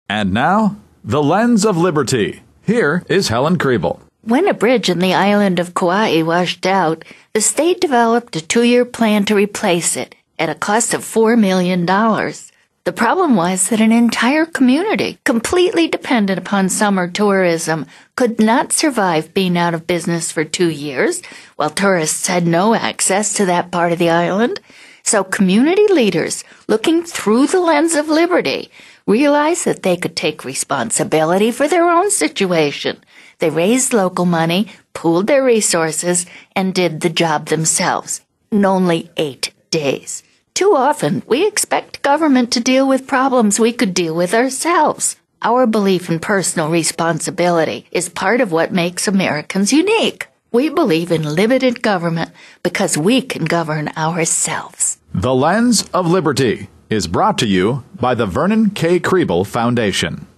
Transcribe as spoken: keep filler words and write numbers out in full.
And now, The Lens of Liberty. Here is Helen Kriebel. When a bridge on the island of Kauai washed out, the state developed a two-year plan to replace it at a cost of four million dollars. The problem was that an entire community, completely dependent upon summer tourism, could not survive being out of business for two years, while tourists had no access to that part of the island. So community leaders, looking through the lens of liberty, realized that they could take responsibility for their own situation. They raised local money, pooled their resources, and did the job themselves in only eight days. Too often, we expect government to deal with problems we could deal with ourselves. Our belief in personal responsibility is part of what makes Americans unique. We believe in limited government because we can govern ourselves. The Lens of Liberty is brought to you by the Vernon K. Kriebel Foundation.